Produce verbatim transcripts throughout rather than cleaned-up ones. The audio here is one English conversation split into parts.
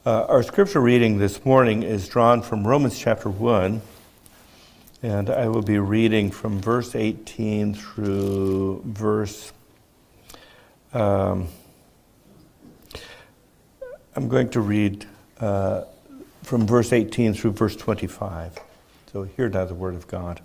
Uh, our scripture reading this morning is drawn from Romans chapter one, and I will be reading from verse eighteen through verse... Um, I'm going to read uh, from verse eighteen through verse twenty-five. So hear now the word of God.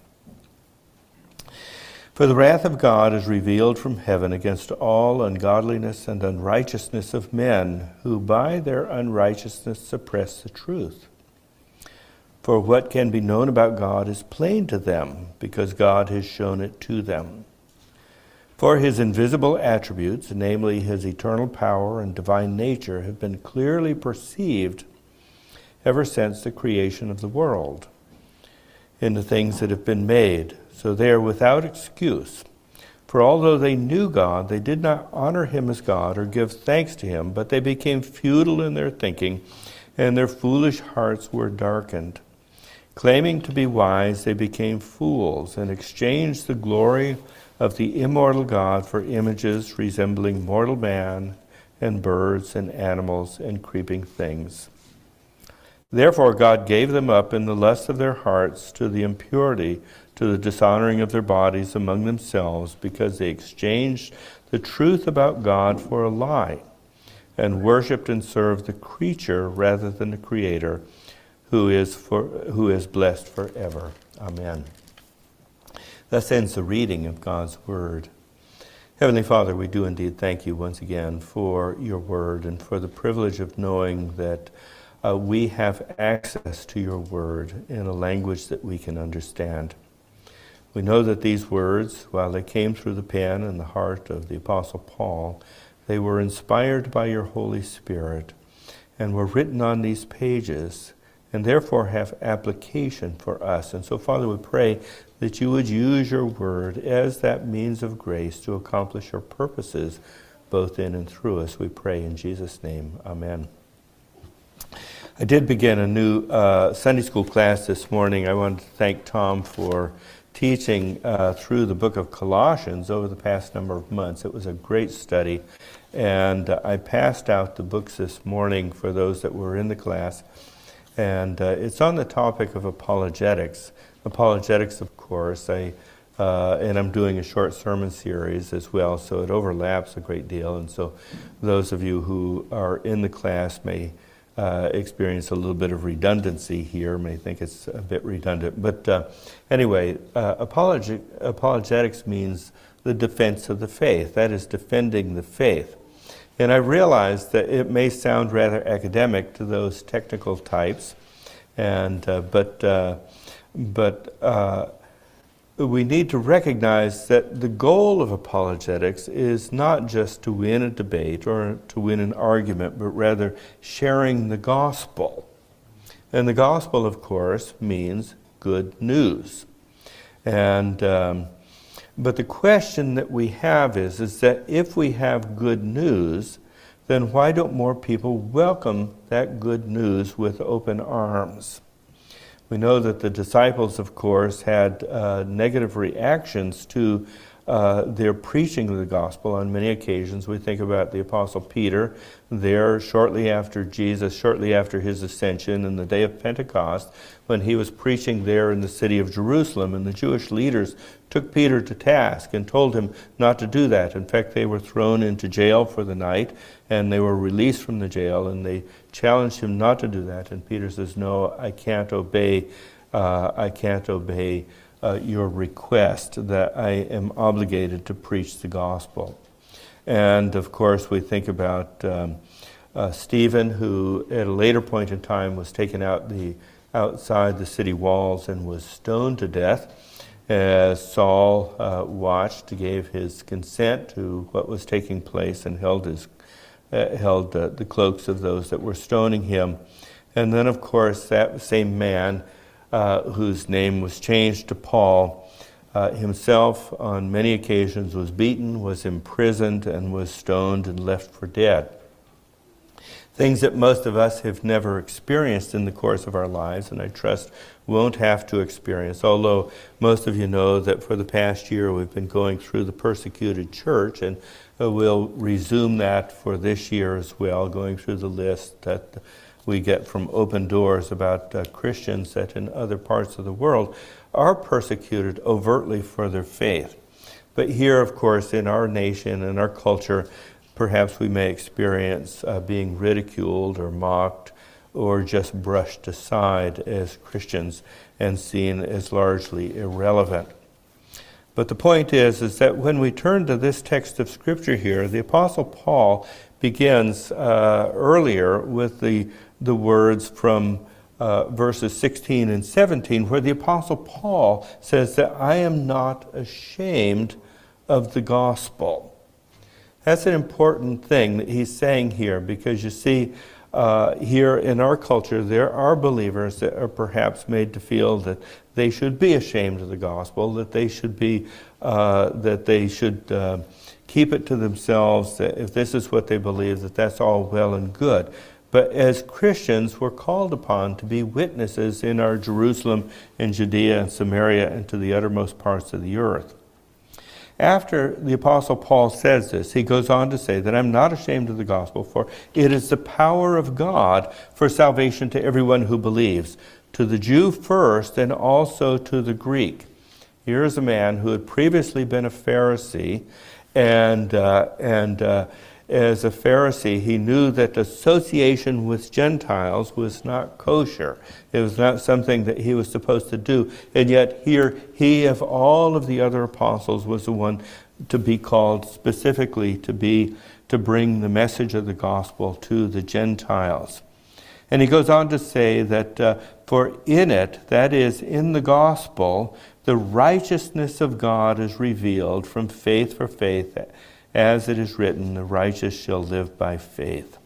For the wrath of God is revealed from heaven against all ungodliness and unrighteousness of men, who by their unrighteousness suppress the truth. For what can be known about God is plain to them, because God has shown it to them. For his invisible attributes, namely his eternal power and divine nature, have been clearly perceived ever since the creation of the world in the things that have been made. So they are without excuse. For although they knew God, they did not honor him as God or give thanks to him, but they became futile in their thinking, and their foolish hearts were darkened. Claiming to be wise, they became fools and exchanged the glory of the immortal God for images resembling mortal man and birds and animals and creeping things. Therefore God gave them up in the lust of their hearts to the impurity, to the dishonoring of their bodies among themselves, because they exchanged the truth about God for a lie, and worshipped and served the creature rather than the Creator, who is for who is blessed forever. Amen. Thus ends the reading of God's Word. Heavenly Father, we do indeed thank you once again for your Word and for the privilege of knowing that uh, we have access to your Word in a language that we can understand. We know that these words, while they came through the pen and the heart of the Apostle Paul, they were inspired by your Holy Spirit and were written on these pages and therefore have application for us. And so, Father, we pray that you would use your word as that means of grace to accomplish your purposes, both in and through us. We pray in Jesus' name. Amen. I did begin a new uh, Sunday school class this morning. I wanted to thank Tom for teaching uh, through the book of Colossians over the past number of months. It was a great study, and uh, I passed out the books this morning for those that were in the class, and uh, it's on the topic of apologetics. Apologetics, of course, I, uh, and I'm doing a short sermon series as well, so it overlaps a great deal, and so those of you who are in the class may Uh, experience a little bit of redundancy here, may think it's a bit redundant. But uh, anyway, uh, apologi- apologetics means the defense of the faith. That is, defending the faith. And I realize that it may sound rather academic to those technical types, and uh, but uh, but uh, we need to recognize that the goal of apologetics is not just to win a debate or to win an argument, but rather sharing the gospel. And the gospel, of course, means good news. And um, but the question that we have is, is that if we have good news, then why don't more people welcome that good news with open arms? We know that the disciples, of course, had uh, negative reactions to uh, their preaching of the gospel on many occasions. We think about the Apostle Peter there shortly after Jesus, shortly after his ascension, in the day of Pentecost, when he was preaching there in the city of Jerusalem, and the Jewish leaders took Peter to task and told him not to do that. In fact, they were thrown into jail for the night, and they were released from the jail, and they challenged him not to do that. And Peter says, no, I can't obey, uh, I can't obey uh, your request, that I am obligated to preach the gospel. And of course, we think about um, uh, Stephen, who at a later point in time was taken out the outside the city walls and was stoned to death, as Saul uh, watched, gave his consent to what was taking place, and held his uh, held uh, the cloaks of those that were stoning him. And then, of course, that same man, uh, whose name was changed to Paul, uh, himself on many occasions was beaten, was imprisoned, and was stoned and left for dead. Things that most of us have never experienced in the course of our lives, and I trust won't have to experience, although most of you know that for the past year we've been going through the persecuted church, and uh, we'll resume that for this year as well, going through the list that we get from Open Doors about uh, Christians that in other parts of the world are persecuted overtly for their faith. But here, of course, in our nation and our culture, perhaps we may experience uh, being ridiculed or mocked or just brushed aside as Christians and seen as largely irrelevant. But the point is, is that when we turn to this text of Scripture here, the Apostle Paul begins uh, earlier with the, the words from uh, verses sixteen and seventeen, where the Apostle Paul says that I am not ashamed of the gospel. That's an important thing that he's saying here, because you see, uh, here in our culture, there are believers that are perhaps made to feel that they should be ashamed of the gospel, that they should be, uh, that they should uh, keep it to themselves, that if this is what they believe, that that's all well and good. But as Christians, we're called upon to be witnesses in our Jerusalem and Judea and Samaria and to the uttermost parts of the earth. After the Apostle Paul says this, he goes on to say that I'm not ashamed of the gospel, for it is the power of God for salvation to everyone who believes, to the Jew first and also to the Greek. Here is a man who had previously been a Pharisee, and uh, and uh, as a Pharisee, he knew that association with Gentiles was not kosher. It was not something that he was supposed to do. And yet here, he of all of the other apostles was the one to be called specifically to be to bring the message of the gospel to the Gentiles. And he goes on to say that uh, for in it, that is, in the gospel, the righteousness of God is revealed from faith for faith, as it is written, the righteous shall live by faith.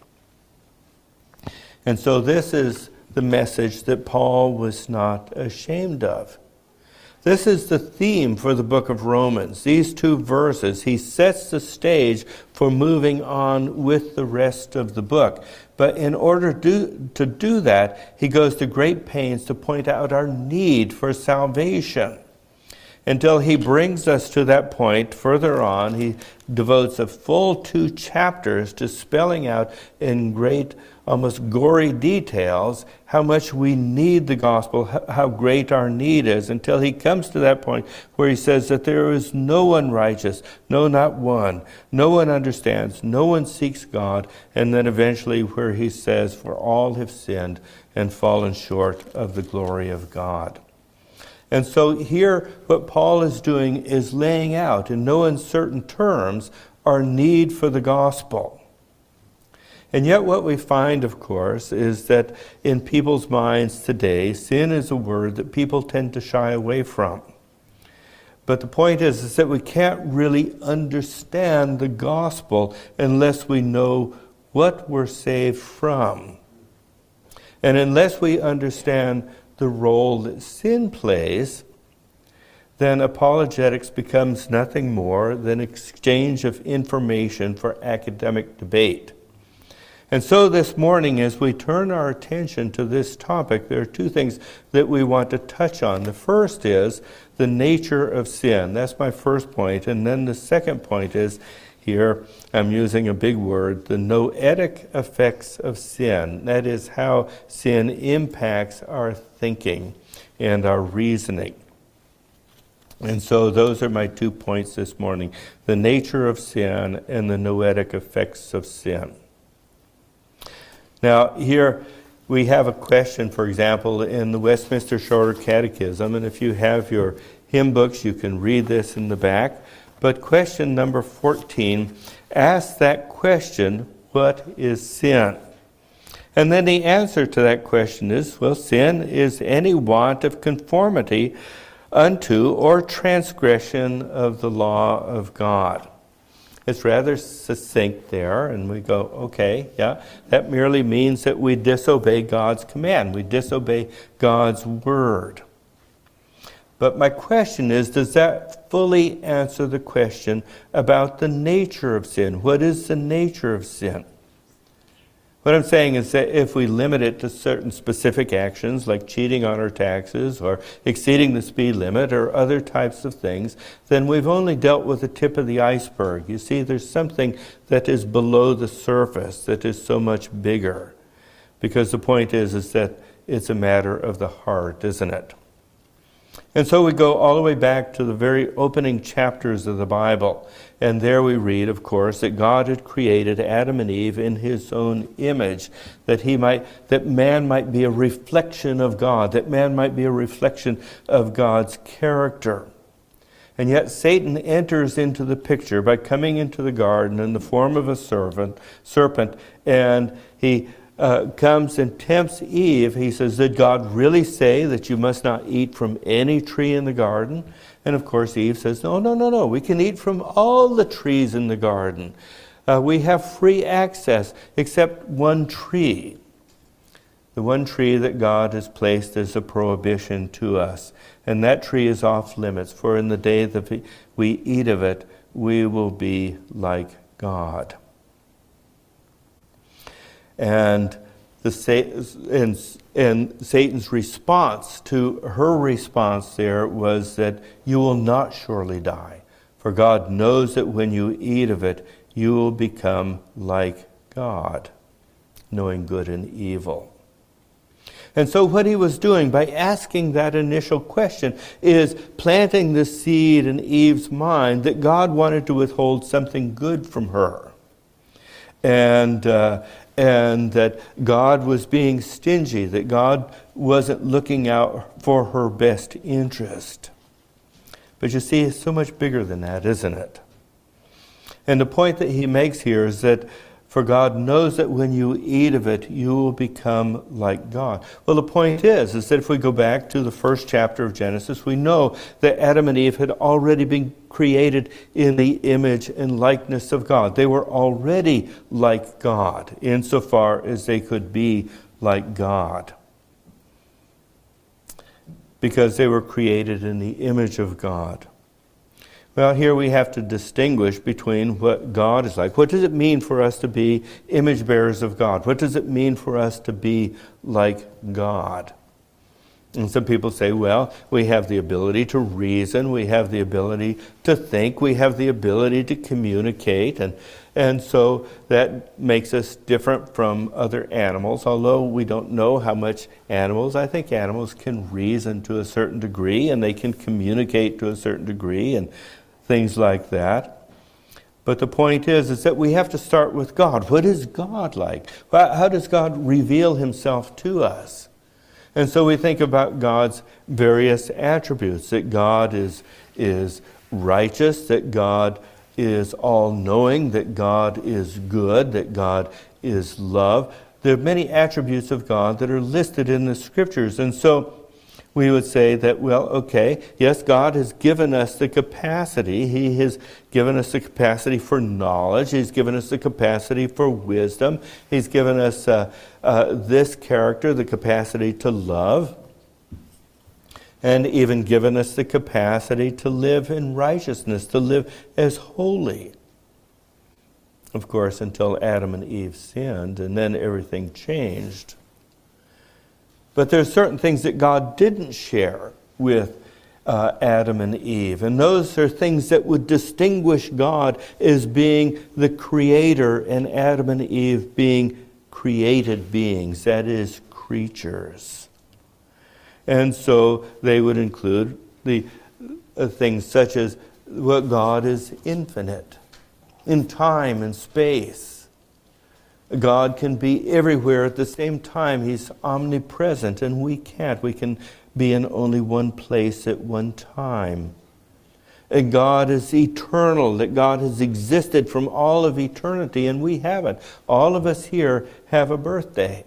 And so this is the message that Paul was not ashamed of. This is the theme for the book of Romans. These two verses, he sets the stage for moving on with the rest of the book. But in order to, to do that, he goes to great pains to point out our need for salvation. Until he brings us to that point, further on, he devotes a full two chapters to spelling out in great, almost gory details how much we need the gospel, how great our need is, until he comes to that point where he says that there is no one righteous, no, not one. No one understands, no one seeks God, and then eventually where he says, for all have sinned and fallen short of the glory of God. And so here, what Paul is doing is laying out in no uncertain terms our need for the gospel. And yet what we find, of course, is that in people's minds today, sin is a word that people tend to shy away from. But the point is, is that we can't really understand the gospel unless we know what we're saved from. And unless we understand the role that sin plays, then apologetics becomes nothing more than exchange of information for academic debate. And so this morning, as we turn our attention to this topic, there are two things that we want to touch on. The first is the nature of sin. That's my first point. And then the second point is, here I'm using a big word, the noetic effects of sin. That is how sin impacts our thinking and our reasoning. And so those are my two points this morning, the nature of sin and the noetic effects of sin. Now here we have a question, for example, in the Westminster Shorter Catechism, and if you have your hymn books, you can read this in the back. But question number fourteen asks that question, what is sin? And then the answer to that question is, well, sin is any want of conformity unto or transgression of the law of God. It's rather succinct there, and we go, okay, yeah, that merely means that we disobey God's command. We disobey God's word. But my question is, does that fully answer the question about the nature of sin? What is the nature of sin? What I'm saying is that if we limit it to certain specific actions, like cheating on our taxes or exceeding the speed limit or other types of things, then we've only dealt with the tip of the iceberg. You see, there's something that is below the surface that is so much bigger. Because the point is, is that it's a matter of the heart, isn't it? And so we go all the way back to the very opening chapters of the Bible. And there we read, of course, that God had created Adam and Eve in his own image, that he might, that man might be a reflection of God, that man might be a reflection of God's character. And yet Satan enters into the picture by coming into the garden in the form of a servant, serpent, and he Uh, comes and tempts Eve. He says, did God really say that you must not eat from any tree in the garden? And of course Eve says, no, no, no, no. We can eat from all the trees in the garden. Uh, we have free access except one tree. The one tree that God has placed as a prohibition to us. And that tree is off limits. For in the day that we eat of it, we will be like God. And the and, and Satan's response to her response there was that you will not surely die, for God knows that when you eat of it, you will become like God, knowing good and evil. And so what he was doing by asking that initial question is planting the seed in Eve's mind that God wanted to withhold something good from her. And uh, and that God was being stingy, that God wasn't looking out for her best interest. But you see, it's so much bigger than that, isn't it? And the point that he makes here is that for God knows that when you eat of it, you will become like God. Well, the point is, is that if we go back to the first chapter of Genesis, we know that Adam and Eve had already been created in the image and likeness of God. They were already like God, insofar as they could be like God. Because they were created in the image of God. Well, here we have to distinguish between what God is like. What does it mean for us to be image bearers of God? What does it mean for us to be like God? And some people say, well, we have the ability to reason, we have the ability to think, we have the ability to communicate, and and so that makes us different from other animals. Although we don't know how much animals, I think animals can reason to a certain degree, and they can communicate to a certain degree, and things like that. But the point is, is that we have to start with God. What is God like? How does God reveal himself to us? And so we think about God's various attributes, that God is, is righteous, that God is all-knowing, that God is good, that God is love. There are many attributes of God that are listed in the Scriptures. And so we would say that, well, okay, yes, God has given us the capacity. He has given us the capacity for knowledge. He's given us the capacity for wisdom. He's given us uh, uh, this character, the capacity to love, and even given us the capacity to live in righteousness, to live as holy. Of course, until Adam and Eve sinned, and then everything changed. But there are certain things that God didn't share with uh, Adam and Eve. And those are things that would distinguish God as being the creator and Adam and Eve being created beings, that is, creatures. And so they would include the uh, things such as what God is infinite in time and space. God can be everywhere at the same time. He's omnipresent, and we can't. We can be in only one place at one time. And God is eternal, that God has existed from all of eternity, and we haven't. All of us here have a birthday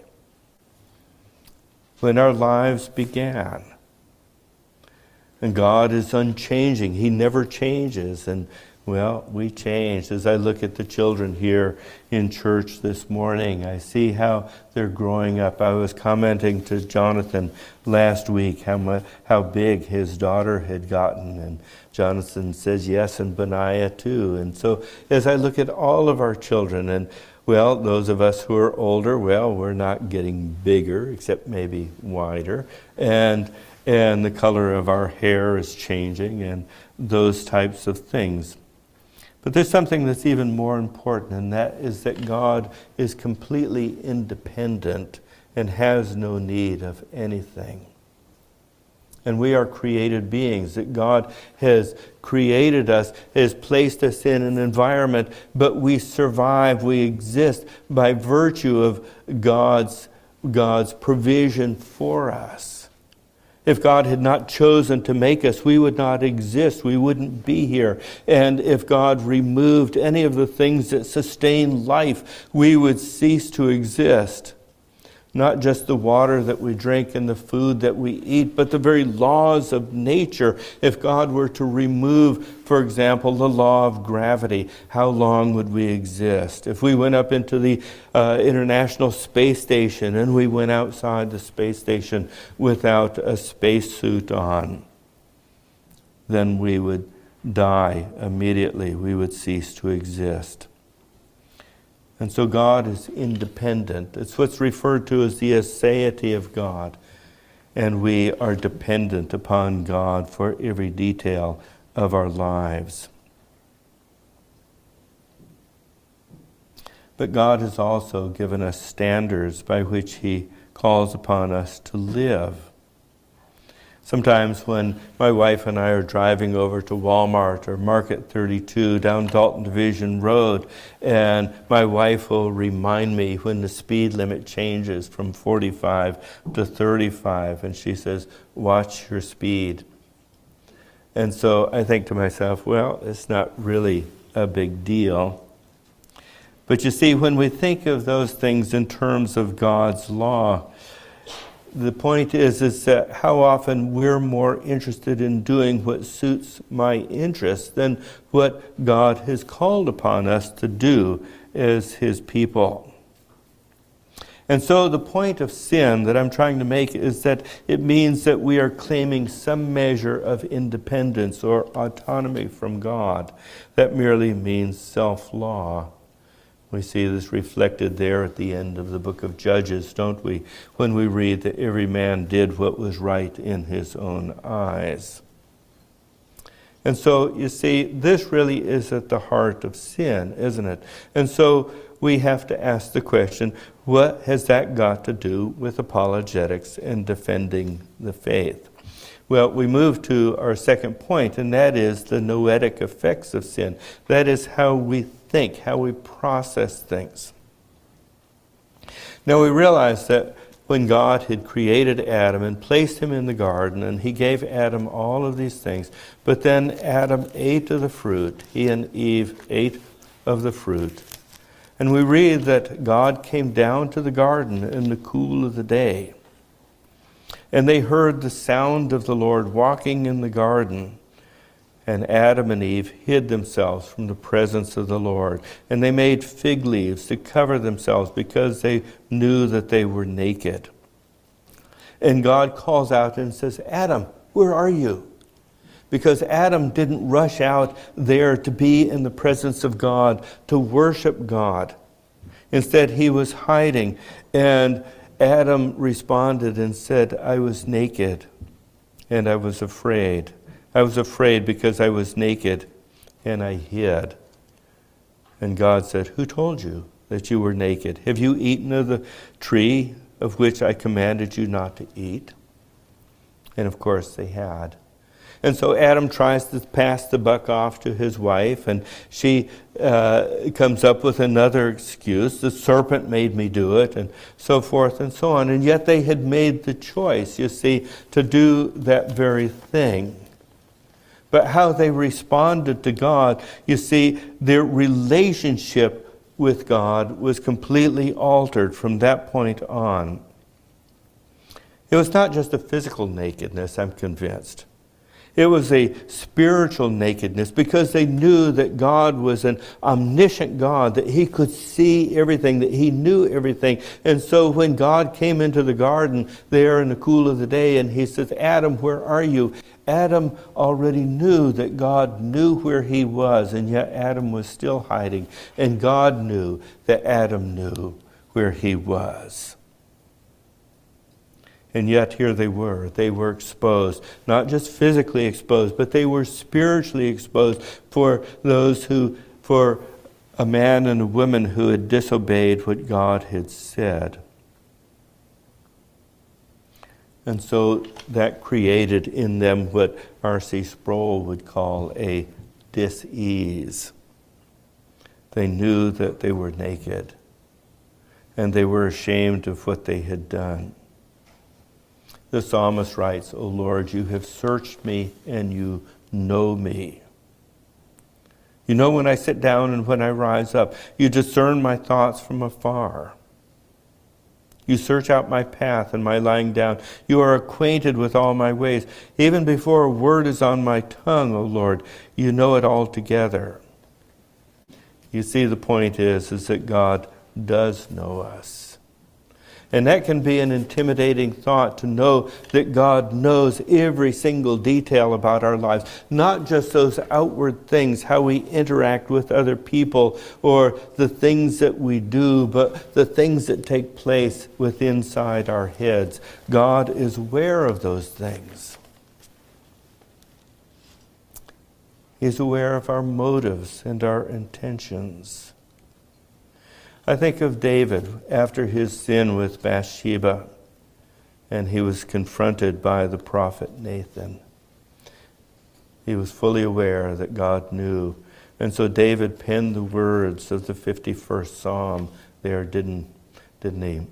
when our lives began. And God is unchanging. He never changes. And well, we changed. As I look at the children here in church this morning, I see how they're growing up. I was commenting to Jonathan last week how much, how big his daughter had gotten, and Jonathan says yes, and Benaiah too. And so as I look at all of our children, and well, those of us who are older, well, we're not getting bigger, except maybe wider, and and the color of our hair is changing, and those types of things. But there's something that's even more important, and that is that God is completely independent and has no need of anything. And we are created beings, that God has created us, has placed us in an environment, but we survive, we exist by virtue of God's, God's provision for us. If God had not chosen to make us, we would not exist, we wouldn't be here. And if God removed any of the things that sustain life, we would cease to exist. Not just the water that we drink and the food that we eat, but the very laws of nature. If God were to remove, for example, the law of gravity, how long would we exist? If we went up into the uh, International Space Station and we went outside the space station without a spacesuit on, then we would die immediately. We would cease to exist. And so God is independent. It's what's referred to as the aseity of God. And we are dependent upon God for every detail of our lives. But God has also given us standards by which He calls upon us to live. Sometimes when my wife and I are driving over to Walmart or Market thirty-two down Dalton Division Road, and my wife will remind me when the speed limit changes from forty-five to thirty-five, and she says, "Watch your speed." And so I think to myself, well, it's not really a big deal. But you see, when we think of those things in terms of God's law, the point is, is that how often we're more interested in doing what suits my interests than what God has called upon us to do as His people. And so the point of sin that I'm trying to make is that it means that we are claiming some measure of independence or autonomy from God. That merely means self-law. We see this reflected there at the end of the book of Judges, don't we? When we read that every man did what was right in his own eyes. And so, you see, this really is at the heart of sin, isn't it? And so we have to ask the question, what has that got to do with apologetics and defending the faith? Well, we move to our second point, and that is the noetic effects of sin. That is how we think, how we process things. Now we realize that when God had created Adam and placed him in the garden, and He gave Adam all of these things, but then Adam ate of the fruit, he and Eve ate of the fruit. And we read that God came down to the garden in the cool of the day. And they heard the sound of the Lord walking in the garden. And Adam and Eve hid themselves from the presence of the Lord. And they made fig leaves to cover themselves because they knew that they were naked. And God calls out and says, "Adam, where are you?" Because Adam didn't rush out there to be in the presence of God, to worship God. Instead, he was hiding. And Adam responded and said, "I was naked and I was afraid. I was afraid because I was naked and I hid." And God said, "Who told you that you were naked? Have you eaten of the tree of which I commanded you not to eat?" And of course they had. And so Adam tries to pass the buck off to his wife, and she uh, comes up with another excuse. The serpent made me do it, and so forth and so on. And yet they had made the choice, you see, to do that very thing. But how they responded to God, you see, their relationship with God was completely altered from that point on. It was not just a physical nakedness, I'm convinced. It was a spiritual nakedness because they knew that God was an omniscient God, that He could see everything, that He knew everything. And so when God came into the garden there in the cool of the day and He says, "Adam, where are you?" Adam already knew that God knew where he was, and yet Adam was still hiding. And God knew that Adam knew where he was. And yet here they were. They were exposed. Not just physically exposed, but they were spiritually exposed for those who, for a man and a woman who had disobeyed what God had said. And so that created in them what R C Sproul would call a dis-ease. They knew that they were naked, and they were ashamed of what they had done. The psalmist writes, "O Lord, you have searched me and you know me. You know when I sit down and when I rise up. You discern my thoughts from afar. You search out my path and my lying down. You are acquainted with all my ways. Even before a word is on my tongue, O Lord, you know it altogether." You see, the point is, is that God does know us. And that can be an intimidating thought, to know that God knows every single detail about our lives. Not just those outward things, how we interact with other people, or the things that we do, but the things that take place within inside our heads. God is aware of those things. He's aware of our motives and our intentions. I think of David after his sin with Bathsheba, and he was confronted by the prophet Nathan. He was fully aware that God knew. And so David penned the words of the fifty-first Psalm there, didn't, didn't he?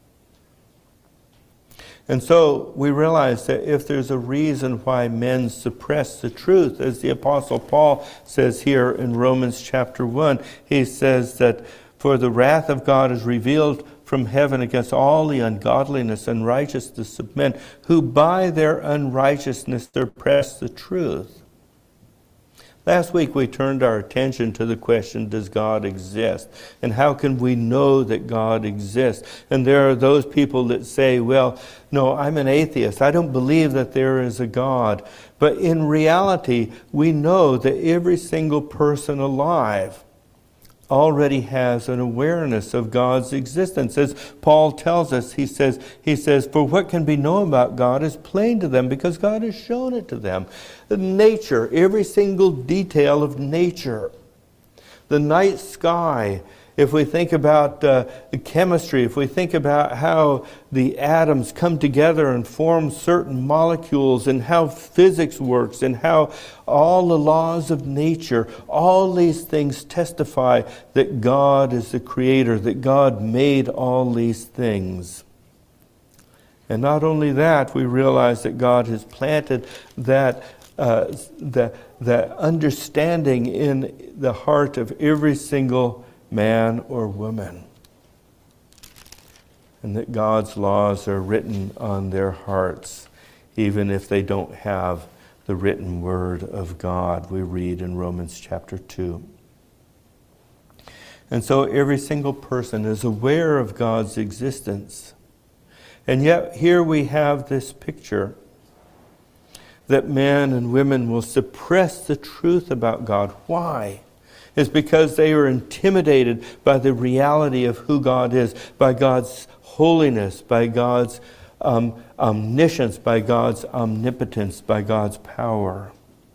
And so we realize that if there's a reason why men suppress the truth, as the Apostle Paul says here in Romans chapter one, he says that, "For the wrath of God is revealed from heaven against all the ungodliness and righteousness of men, who by their unrighteousness suppress the truth." Last week we turned our attention to the question, does God exist? And how can we know that God exists? And there are those people that say, well, no, I'm an atheist. I don't believe that there is a God. But in reality, we know that every single person alive already has an awareness of God's existence. As Paul tells us, he says, he says, "For what can be known about God is plain to them, because God has shown it to them." Nature, every single detail of nature. The night sky, if we think about uh, chemistry, if we think about how the atoms come together and form certain molecules, and how physics works, and how all the laws of nature, all these things testify that God is the creator, that God made all these things. And not only that, we realize that God has planted that uh, that, that understanding in the heart of every single man or woman, and that God's laws are written on their hearts, even if they don't have the written word of God, we read in Romans chapter two. And so every single person is aware of God's existence. And yet here we have this picture that men and women will suppress the truth about God. Why? It's because they are intimidated by the reality of who God is, by God's holiness, by God's um, omniscience, by God's omnipotence, by God's power.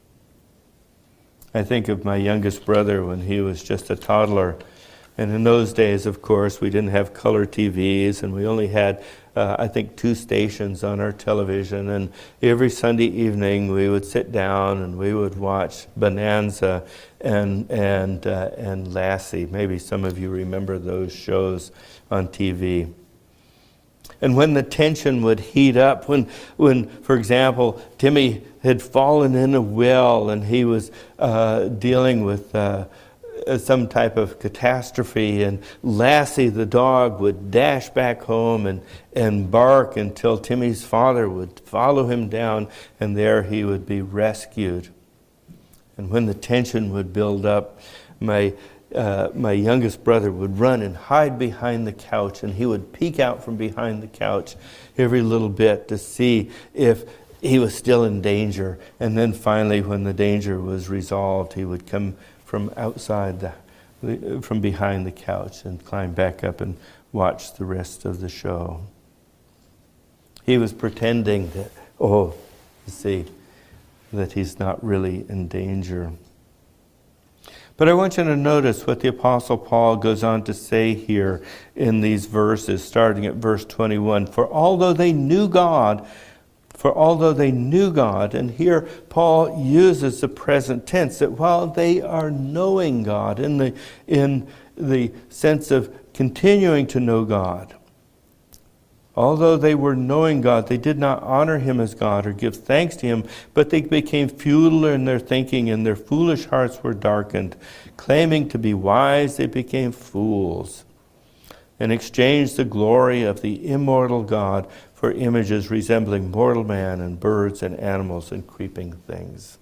I think of my youngest brother when he was just a toddler. And in those days, of course, we didn't have color T Vs, and we only had, uh, I think, two stations on our television. And every Sunday evening, we would sit down and we would watch Bonanza and and uh, and Lassie. Maybe some of you remember those shows on T V. And when the tension would heat up, when, when, for example, Timmy had fallen in a well and he was uh, dealing with Uh, some type of catastrophe, and Lassie the dog would dash back home and, and bark until Timmy's father would follow him down, and there he would be rescued. And when the tension would build up, my uh, my youngest brother would run and hide behind the couch, and he would peek out from behind the couch every little bit to see if he was still in danger. And then finally, when the danger was resolved, he would come from outside, the, from behind the couch, and climb back up and watch the rest of the show. He was pretending that, oh, you see, that he's not really in danger. But I want you to notice what the Apostle Paul goes on to say here in these verses, starting at verse twenty-one. For although they knew God, for although they knew God, and here Paul uses the present tense, that while they are knowing God, in the, in the sense of continuing to know God, although they were knowing God, they did not honor him as God or give thanks to him, but they became futile in their thinking, and their foolish hearts were darkened. Claiming to be wise, they became fools, and exchanged the glory of the immortal God for images resembling mortal man and birds and animals and creeping things.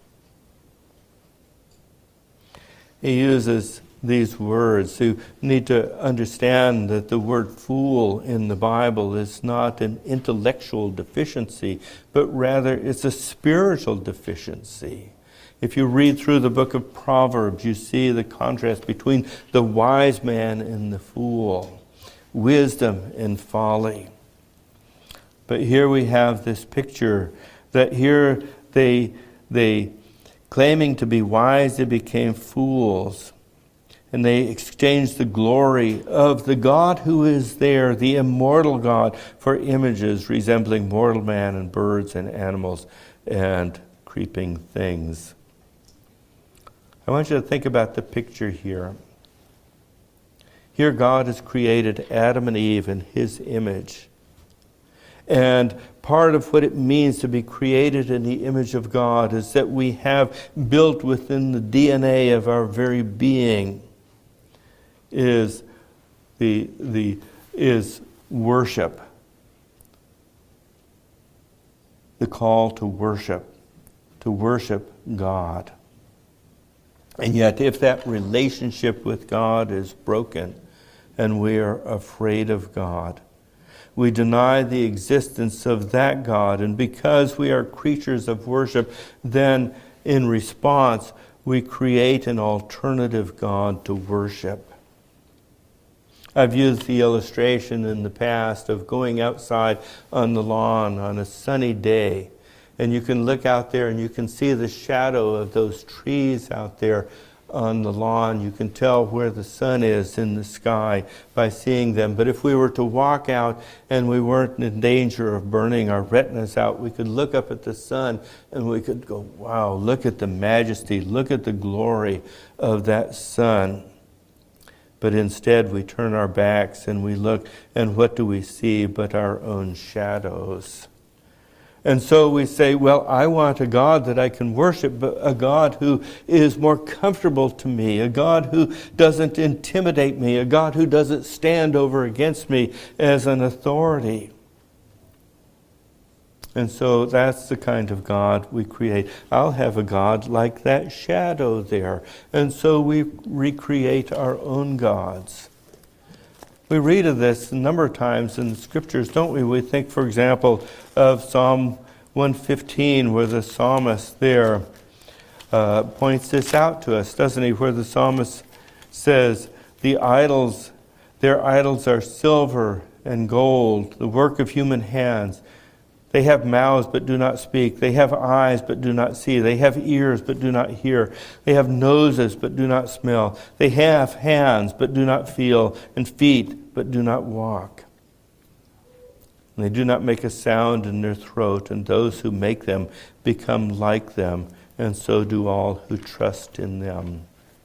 He uses these words. You need to understand that the word fool in the Bible is not an intellectual deficiency, but rather it's a spiritual deficiency. If you read through the book of Proverbs, you see the contrast between the wise man and the fool, wisdom and folly. But here we have this picture that here they, they claiming to be wise, they became fools. And they exchanged the glory of the God who is there, the immortal God, for images resembling mortal man and birds and animals and creeping things. I want you to think about the picture here. Here God has created Adam and Eve in his image. And part of what it means to be created in the image of God is that we have built within the D N A of our very being is the the is worship. The call to worship, to worship God. And yet if that relationship with God is broken and we are afraid of God, we deny the existence of that God, and because we are creatures of worship, then in response we create an alternative God to worship. I've used the illustration in the past of going outside on the lawn on a sunny day, and you can look out there and you can see the shadow of those trees out there on the lawn. You can tell where the sun is in the sky by seeing them. But if we were to walk out and we weren't in danger of burning our retinas out, we could look up at the sun and we could go, wow, look at the majesty, look at the glory of that sun. But instead we turn our backs and we look, and what do we see but our own shadows? And so we say, well, I want a God that I can worship, but a God who is more comfortable to me, a God who doesn't intimidate me, a God who doesn't stand over against me as an authority. And so that's the kind of God we create. I'll have a God like that shadow there. And so we recreate our own gods. We read of this a number of times in the scriptures, don't we? We think, for example, of Psalm one fifteen, where the psalmist there uh, points this out to us, doesn't he? Where the psalmist says, the idols, their idols are silver and gold, the work of human hands. They have mouths but do not speak. They have eyes but do not see. They have ears but do not hear. They have noses but do not smell. They have hands but do not feel, and feet but do not walk. And they do not make a sound in their throat, and those who make them become like them, and so do all who trust in them.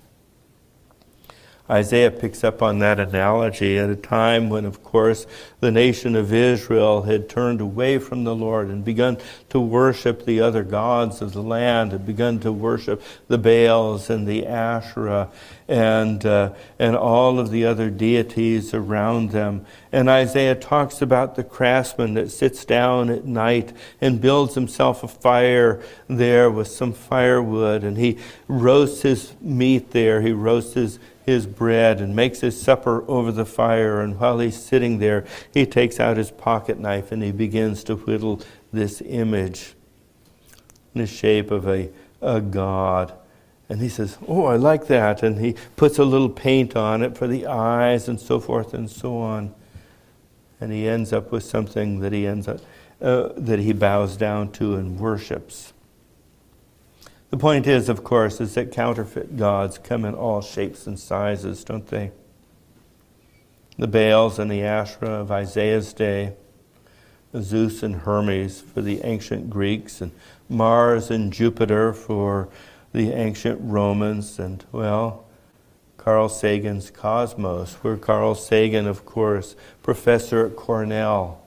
Isaiah picks up on that analogy at a time when, of course, the nation of Israel had turned away from the Lord and begun to worship the other gods of the land, had begun to worship the Baals and the Asherah and uh, and all of the other deities around them. And Isaiah talks about the craftsman that sits down at night and builds himself a fire there with some firewood, and he roasts his meat there, he roasts his his bread and makes his supper over the fire, and while he's sitting there he takes out his pocket knife and he begins to whittle this image in the shape of a, a god. And he says, oh, I like that, and he puts a little paint on it for the eyes and so forth and so on, and he ends up with something that he ends up uh, that he bows down to and worships. The point is, of course, is that counterfeit gods come in all shapes and sizes, don't they? The Baals and the Asherah of Isaiah's day, Zeus and Hermes for the ancient Greeks, and Mars and Jupiter for the ancient Romans, and, well, Carl Sagan's cosmos, where Carl Sagan, of course, professor at Cornell,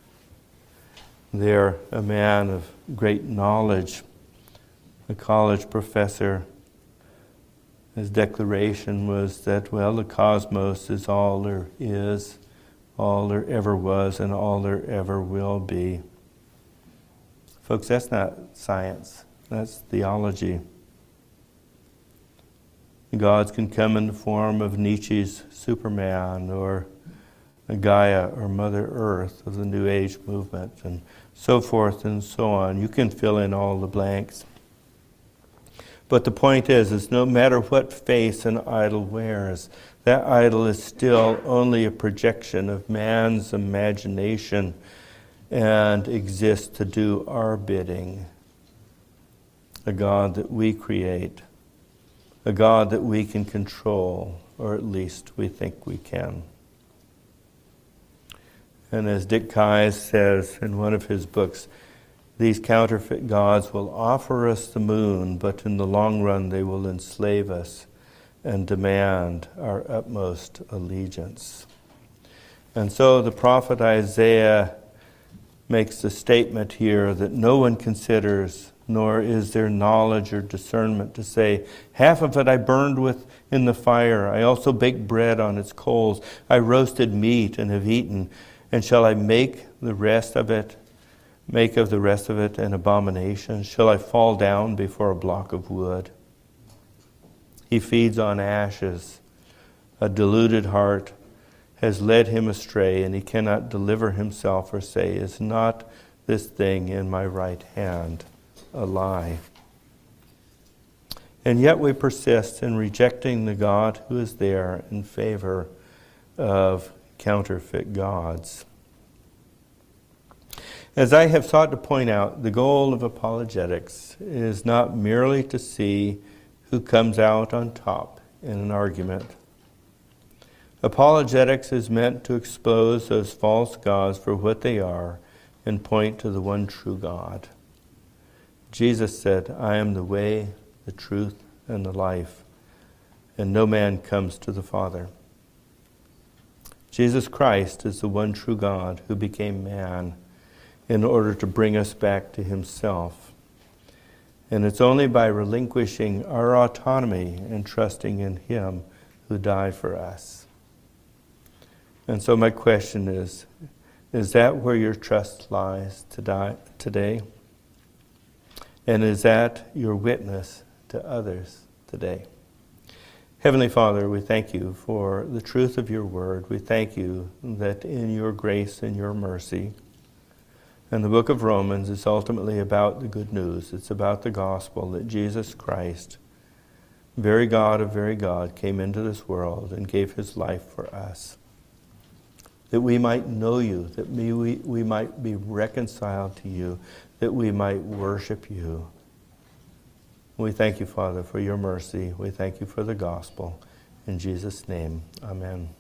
there a man of great knowledge, a college professor. His declaration was that, well, the cosmos is all there is, all there ever was, and all there ever will be. Folks, that's not science. That's theology. Gods can come in the form of Nietzsche's Superman, or Gaia, or Mother Earth of the New Age movement, and so forth and so on. You can fill in all the blanks. But the point is, is no matter what face an idol wears, that idol is still only a projection of man's imagination and exists to do our bidding. A God that we create, a God that we can control, or at least we think we can. And as Dick Keyes says in one of his books, these counterfeit gods will offer us the moon, but in the long run they will enslave us and demand our utmost allegiance. And so the prophet Isaiah makes the statement here that no one considers, nor is there knowledge or discernment to say, half of it I burned with in the fire. I also baked bread on its coals. I roasted meat and have eaten. And shall I make the rest of it Make of the rest of it an abomination? Shall I fall down before a block of wood? He feeds on ashes. A deluded heart has led him astray, and he cannot deliver himself or say, is not this thing in my right hand a lie? And yet we persist in rejecting the God who is there in favor of counterfeit gods. As I have sought to point out, the goal of apologetics is not merely to see who comes out on top in an argument. Apologetics is meant to expose those false gods for what they are and point to the one true God. Jesus said, I am the way, the truth, and the life, and no man comes to the Father. Jesus Christ is the one true God who became man in order to bring us back to himself. And it's only by relinquishing our autonomy and trusting in him who died for us. And so my question is, is that where your trust lies today? And is that your witness to others today? Heavenly Father, we thank you for the truth of your word. We thank you that in your grace and your mercy, and the book of Romans is ultimately about the good news. It's about the gospel that Jesus Christ, very God of very God, came into this world and gave his life for us. That we might know you, that we, we, we might be reconciled to you, that we might worship you. We thank you, Father, for your mercy. We thank you for the gospel. In Jesus' name, amen.